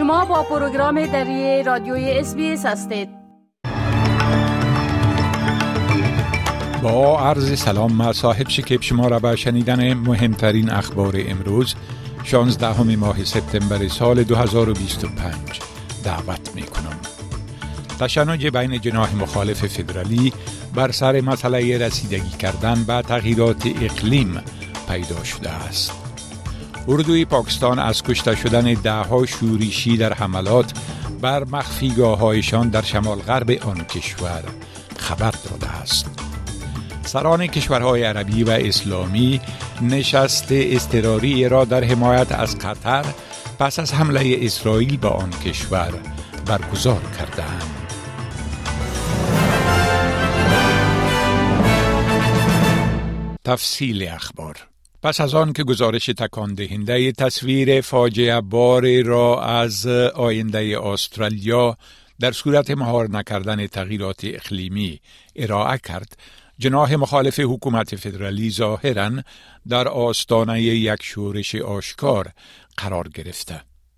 شما با پروگرام دری رادیوی SBS هستید. با عرض سلام، ما صاحب شکیب شما را به شنیدن مهمترین اخبار امروز 16 ماه سپتامبر سال 2025 دعوت می کنم. تشنج بین جناح مخالف فدرالی بر سر مسئله رسیدگی کردن به تغییرات اقلیم پیدا شده است. اردوی پاکستان از کشته شدن ده‌ها شورشی در حملات بر مخفیگاه‌هایشان در شمال غرب آن کشور خبر داده است. سران کشورهای عربی و اسلامی نشست اضطراری را در حمایت از قطر پس از حمله اسرائیل به آن کشور برگزار کردند. تفصیل اخبار. پس از آن که گزارش تکان دهنده تصویر فاجعه بار را از آینده استرالیا در صورت مهار نکردن تغییرات اقلیمی ارائه کرد، جناح مخالف حکومت فدرالی ظاهراً در آستانه یک شورش آشکار قرار گرفته.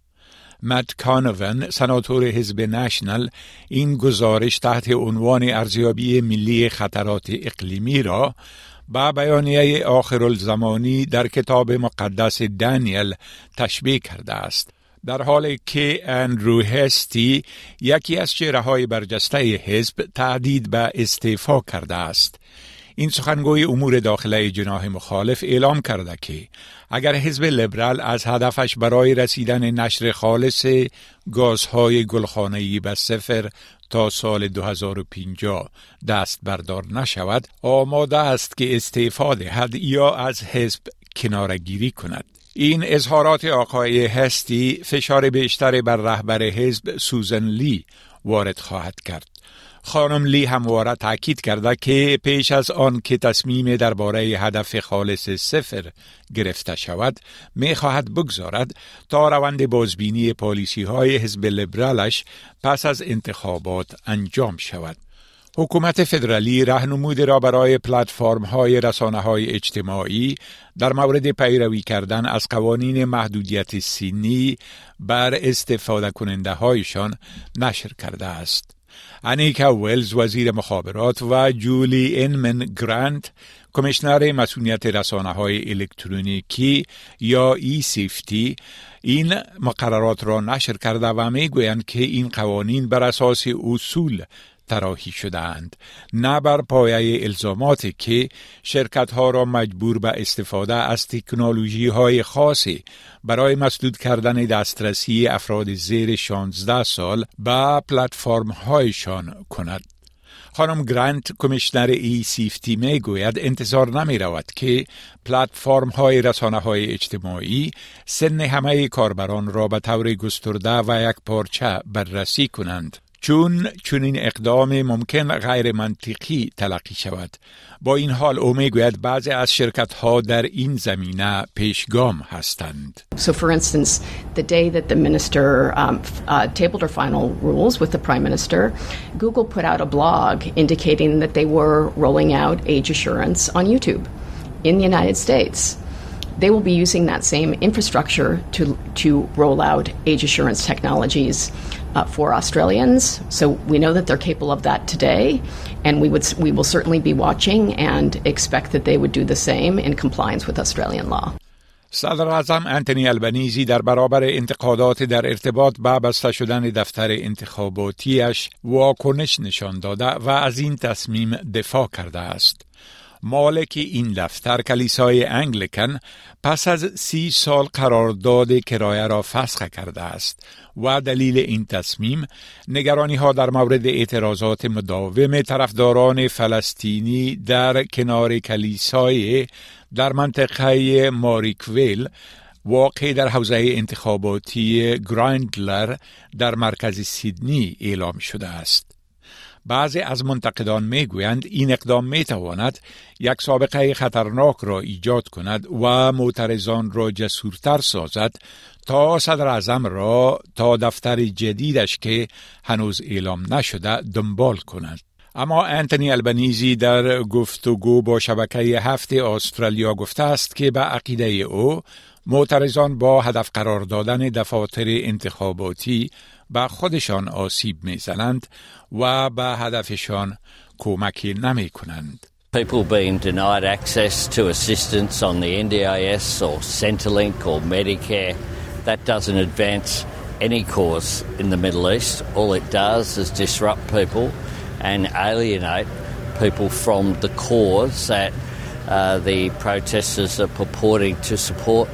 مت کانوون، سناتور حزب نشنل، این گزارش تحت عنوان ارزیابی ملی خطرات اقلیمی را با بیانیه آخرالزمانی در کتاب مقدس دانیل تشبیه کرده است، در حالی که اندرو هستی، یکی از چهره‌های برجسته حزب، تهدید به استعفا کرده است. این سخنگوی امور داخلی جناح مخالف اعلام کرده که اگر حزب لیبرال از هدفش برای رسیدن نشر خالص گازهای گلخانه‌ای به صفر تا سال 2050 دست بردار نشود، آماده است که استعفا دهد یا از حزب کناره‌گیری کند. این اظهارات آقای هستی فشار بیشتر بر رهبر حزب سوزن لی وارد خواهد کرد. خانم لی همواره تاکید کرده که پیش از آن که تصمیم درباره هدف خالص صفر گرفته شود، می خواهد بگذارد تا روند بازبینی پالیسی های حزب لیبرالش پس از انتخابات انجام شود. حکومت فدرالی راهنمود را برای پلتفرم های رسانه های اجتماعی در مورد پیروی کردن از قوانین محدودیت سنی بر استفاده کننده هایشان نشر کرده است. انیکا ویلز، وزیر مخابرات، و جولی اینمن گرانت، کمیشنر مسئولیت رسانه های الکترونیکی یا ای-سیفتی، این مقررات را نشر کرده و می گویند که این قوانین بر اساس اصول طراحی شده‌اند، نه بر پایه الزاماتی که شرکت‌ها را مجبور به استفاده از تکنولوژی‌های خاصی برای مسدود کردن دسترسی افراد زیر 16 سال به پلتفرم‌هایشان کند. خانم گرانت، کمیشنر ای-سیفتی، می گوید انتظار نمی رود که پلتفرم های رسانه های اجتماعی سن همه کاربران را به طور گسترده و یک پارچه بررسی کنند، چون این اقدام ممکن غیر منطقی تلقی شود. با این حال او میگوید بعضی از شرکت‌ها در این زمینه پیشگام هستند. So for instance, the day that the minister tabled her final rules with the Prime Minister, Google put out a blog indicating that they were rolling out age assurance on YouTube in the United States. They will be using that same infrastructure to roll out age assurance technologies for Australians. So we know that they're capable of that today, and we will certainly be watching and expect that they would do the same in compliance with Australian law. صدر اعظم انتونی البنیزی در برابر انتقادات در ارتباط با بسته شدن دفتر انتخاباتیش واکنش نشان داده و از این تصمیم دفاع کرده است. مالک این دفتر، کلیسای انگلیکن، پس از 30 سال قرارداد کرایه را فسخ کرده است و دلیل این تصمیم نگرانی ها در مورد اعتراضات مداوم طرفداران فلسطینی در کنار کلیسای در منطقه ماریکویل واقع در حوزه انتخاباتی گرایندلر در مرکز سیدنی اعلام شده است. بعضی از منتقدان میگویند این اقدام میتواند یک سابقه خطرناک را ایجاد کند و معترضان را جسورتر سازد تا صدر اعظم را تا دفتر جدیدش که هنوز اعلام نشده دنبال کند. اما انتونی البنیزی در گفتگو با شبکه 7 استرالیا گفته است که به عقیده او معترضان با هدف قرار دادن دفاتر انتخاباتی به خودشان آسیب می‌زنند و به هدفشان کمک نمی‌کنند. People being denied access to assistance on the NDIS or Centrelink or Medicare, that doesn't advance any cause in the Middle East. All it does is disrupt people and alienate people from the cause that the protesters are purporting to support.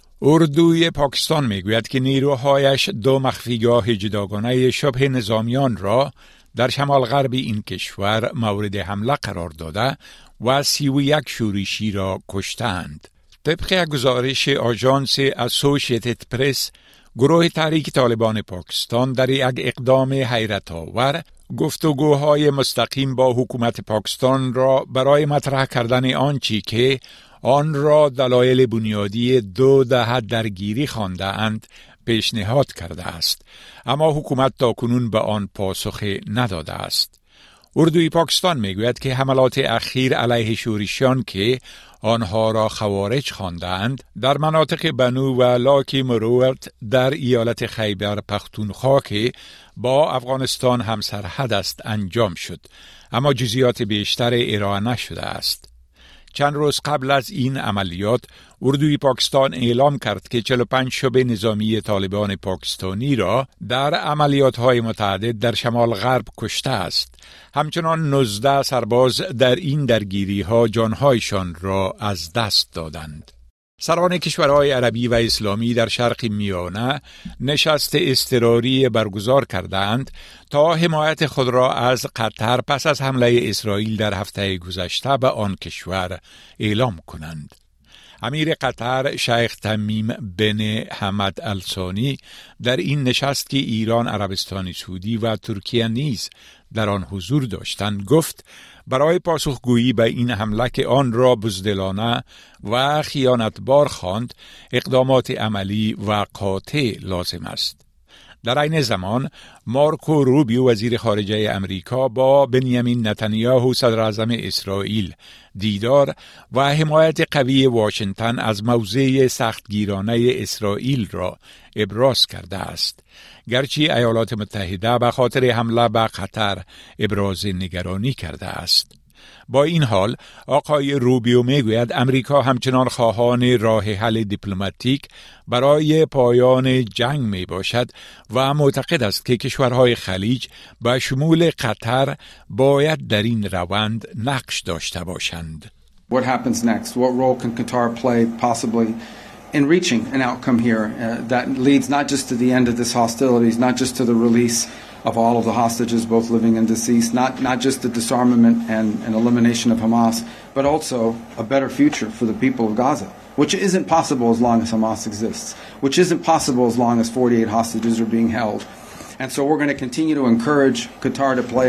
اردوی پاکستان میگوید که نیروهایش 2 مخفیگاه جداگانه شبه نظامیان را در شمال غرب این کشور مورد حمله قرار داده و 31 شورشی را کشتند. طبق گزارش آژانس اسوسییتد پرس، گروه تحریک طالبان پاکستان در یک اقدام حیرت آور گفتگوهای مستقیم با حکومت پاکستان را برای مطرح کردن آنچه که آن را دلایل بنیادی 2 دهه درگیری خوانده اند پیشنهاد کرده است، اما حکومت تاکنون به آن پاسخ نداده است. اردوی پاکستان میگوید که حملات اخیر علیه شورشیان که آنها را خوارج خواندند در مناطق بنو و لاکی مروت در ایالت خیبر پختونخوا که با افغانستان همسرحد است انجام شد، اما جزئیات بیشتر ارائه نشده است. چند روز قبل از این عملیات اردوی پاکستان اعلام کرد که 45 شبه نظامی طالبان پاکستانی را در عملیات‌های متعدد در شمال غرب کشته است. همچنان 19 سرباز در این درگیری‌ها جان‌هایشان را از دست دادند. سران کشورهای عربی و اسلامی در شرق میانه نشست اضطراری برگزار کردند تا حمایت خود را از قطر پس از حمله اسرائیل در هفته گذشته به آن کشور اعلام کنند. امیر قطر شیخ تمیم بن حمد الثانی در این نشست که ایران، عربستان سعودی و ترکیه نیز در آن حضور داشتند گفت برای پاسخگویی به این حمله که آن را بزدلانه و خیانتبار خواند اقدامات عملی و قاطع لازم است. در این زمان مارکو روبیو وزیر خارجه امریکا با بنیامین نتانیاهو صدر اعظم اسرائیل دیدار و حمایت قوی واشنگتن از موضع سختگیرانه اسرائیل را ابراز کرده است، گرچه ایالات متحده به خاطر حمله به قطر ابراز نگرانی کرده است. با این حال آقای روبیو میگوید امریکا همچنان خواهان راه حل دیپلماتیک برای پایان جنگ می باشد و معتقد است که کشورهای خلیج به شمول قطر باید در این روند نقش داشته باشند. What happens next? What role can Qatar play possibly in reaching an outcome here that leads not just to the end of this hostilities, not just to the release of all of the hostages, both living and deceased, not just the disarmament and elimination of Hamas, but also a better future for the people of Gaza, which isn't possible as long as Hamas exists, which isn't possible as long as 48 hostages are being held. And so we're going to continue to encourage Qatar to play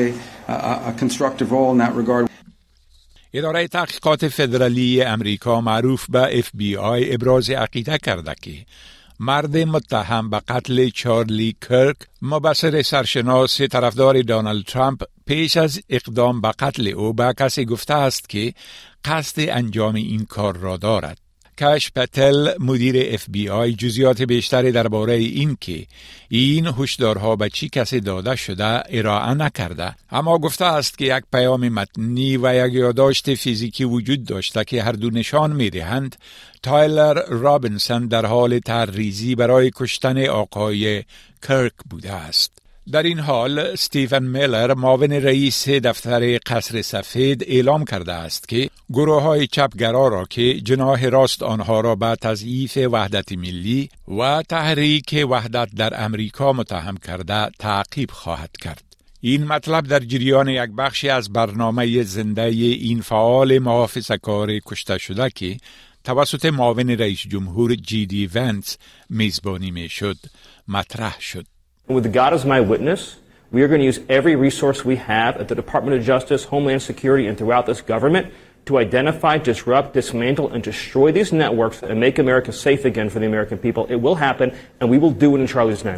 a constructive role in that regard. اداره تحقیقات فدرالی امریکا معروف به FBI ابراز عقیده کرده که مرد متهم به قتل چارلی کرک، مبصر سرشناس طرفدار دونالد ترامپ، پیش از اقدام به قتل او به کسی گفته است که قصد انجام این کار را دارد. کاش پتل مدیر FBI جزئیات بیشتری درباره این که این هشدارها به چی کسی داده شده ارائه نکرده، اما گفته است که یک پیام متنی و یک یادداشت فیزیکی وجود داشته که هر دو نشان می‌دهند تایلر رابینسون در حال تحریزی برای کشتن آقای کرک بوده است. در این حال استیون میلر معاون رئیس دفتر قصر سفید اعلام کرده است که گروه‌های چپگرا را که جناح راست آنها را به تضعیف وحدت ملی و تحریک وحدت در امریکا متهم کرده تعقیب خواهد کرد. این مطلب در جریان یک بخشی از برنامه زنده این فعال محافظه‌کار کشته شده که توسط معاون رئیس جمهور جی.دی. ونس میزبانی میشد مطرح شد. With God as my witness, we are going to use every resource we have at the Department of Justice, Homeland Security, and throughout this government to identify, disrupt, dismantle, and destroy these networks and make America safe again for the American people. It will happen, and we will do it in Charlie's name.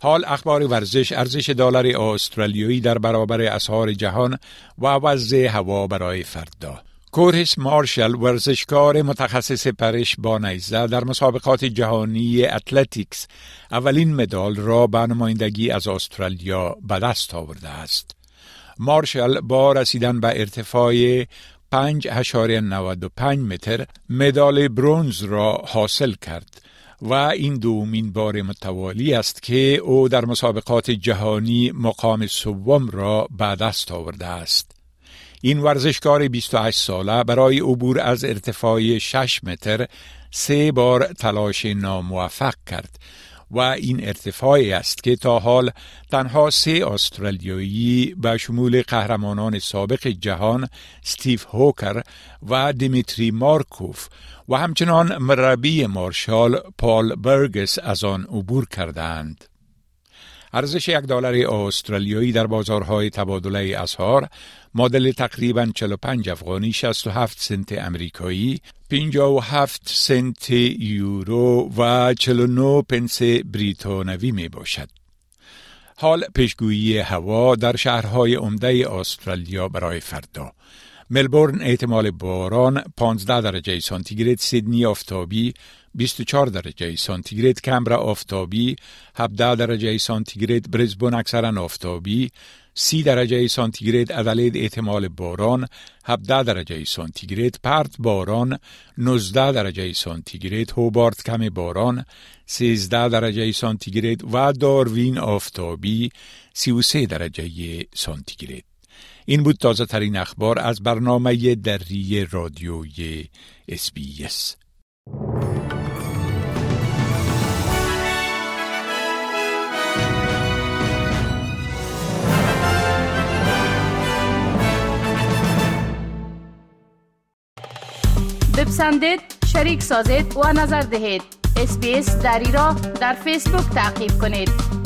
حال اخبار ورزش، ارزش دلار استرالیایی در برابر اسعار جهان و وضع هوا برای فردا. کورتیس مارشال، ورزشکار متخصص پرش با نیزه، در مسابقات جهانی اتلتیکس اولین مدال را به نمایندگی از استرالیا به دست آورده است. مارشال با رسیدن به ارتفاع 5.95 متر مدال برنز را حاصل کرد و این دومین بار متوالی است که او در مسابقات جهانی مقام سوم را به دست آورده است. این ورزشکار 28 ساله برای عبور از ارتفاع 6 متر 3 بار تلاش ناموفق کرد و این ارتفاعی است که تا حال تنها 3 استرالیایی به شمول قهرمانان سابق جهان استیو هوکر و دیمیتری مارکوف و همچنان مربی مارشال پال برگس از آن عبور کردند. ارزش $1 استرالیایی در بازارهای تبادله اسعار معادل تقریباً 45 افغانی، 67 سنت امریکایی، 57 سنت یورو و 49 پنس بریتانوی می باشد. حال پیشگویی هوا در شهرهای عمده استرالیا برای فردا: ملبورن احتمال باران 15 درجه سانتیگراد، سیدنی آفتابی 24 درجه سانتیگراد، کمبرا آفتابی 17 درجه سانتیگراد، برزبون اکثرا آفتابی 30 درجه سانتیگراد، ادلید احتمال باران 17 درجه سانتیگراد، پرت باران 19 درجه سانتیگراد، هوبارت کم باران 13 درجه سانتیگراد و داروین آفتابی 33 درجه سانتیگراد. این بود تازه ترین اخبار از برنامه دری رادیوی SBS. بپسندید، شریک سازید و نظر دهید. SBS دری را در فیسبوک تعقیب کنید.